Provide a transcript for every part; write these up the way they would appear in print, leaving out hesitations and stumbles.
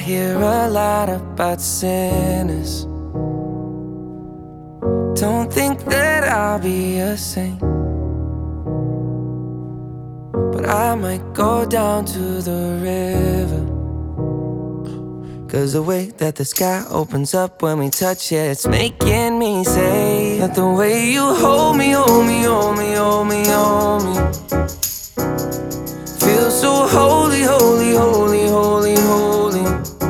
hear a lot about sinners. Don't think that I'll be a saint, but I might go down to the river. 'Cause the way that the sky opens up when we touch it, it's making me say that the way you hold me, hold me, hold me, hold me, hold me, feels so holy, holy, holy, holy, holy.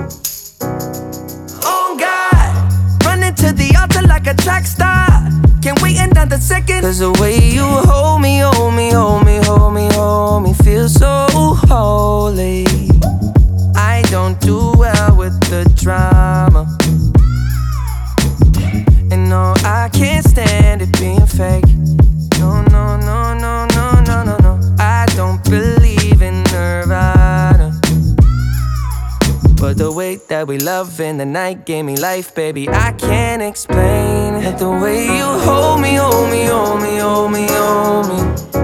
Oh God, running to the altar like a track star. Can't wait another second. 'Cause the way you hold me, hold me, hold me, hold me, hold me, feels so holy. I don't do well with the drama, and no, I can't stand it being fake. No, no, no, no, no, no, no, no. I don't believe in Nirvana, but the way that we love in the night gave me life, baby. I can't explain it. The way you hold me, hold me, hold me, hold me, hold me,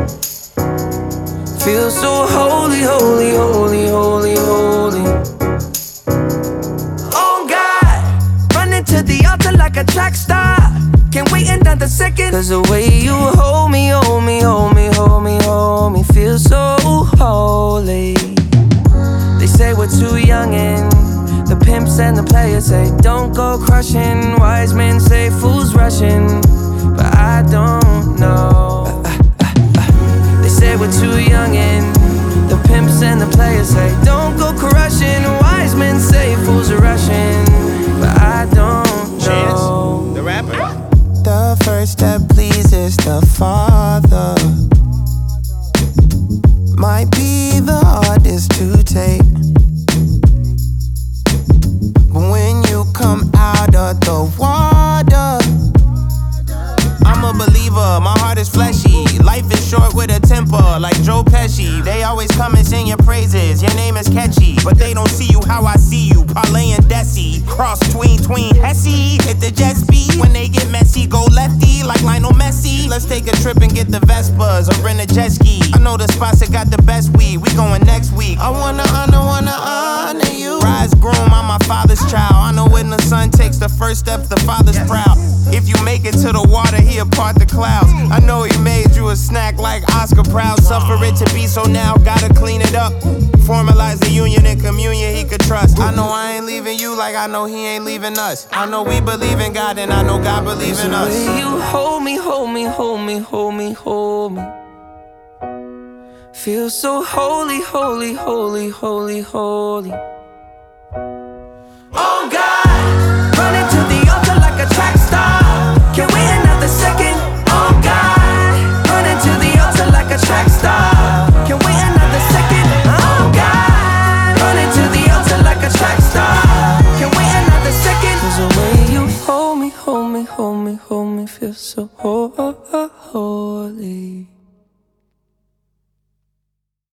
feels so holy, holy, holy, holy, holy. To the altar like a track star. Can't wait another second. 'Cause the way you hold me, hold me, hold me, hold me, hold me, feels so holy. They say we're too young and the pimps and the players say don't go crushing. Wise men say fools rushing, but I don't know. They say we're too young and the pimps and the players say don't go crushing. Wise men say fools are rushing, but I don't know. Chance, the rapper. The first that pleases the Father might be the hardest to take, but when you come out of the water, I'm a believer, my heart is fleshy. Life is short with a temper, like Joe Pesci. They always come and sing your praises, your name is catchy, but they don't see you how I see you. Parlay and Desi, cross tween Hesse. Hit the jet speed, when they get messy, go lefty like Lionel Messi. Let's take a trip and get the Vespas or rent a jet ski. I know the spots that got the best weed, we going next week. I wanna honor you. Rise groom, I'm my father's child. I know when the son takes the first step, the father's proud. If you make it to the water, he'll part the clouds. I know he made you a snack like Oscar Proud. Suffer it to be so now, gotta clean it up. Formalize the union and communion he could trust. I know I ain't leaving you like I know he ain't leaving us. I know we believe in God and I know God believes in us. The way you hold me, hold me, hold me, hold me, hold me, feels so holy, holy, holy, holy, holy. Oh God, running to the altar like a track star. Can't wait another second. Oh God, running to the altar like a track star. Can't wait another second. Oh God, running to the altar like a track star. Can't wait another second. 'Cause the way you hold me, hold me, hold me, hold me, feels so holy.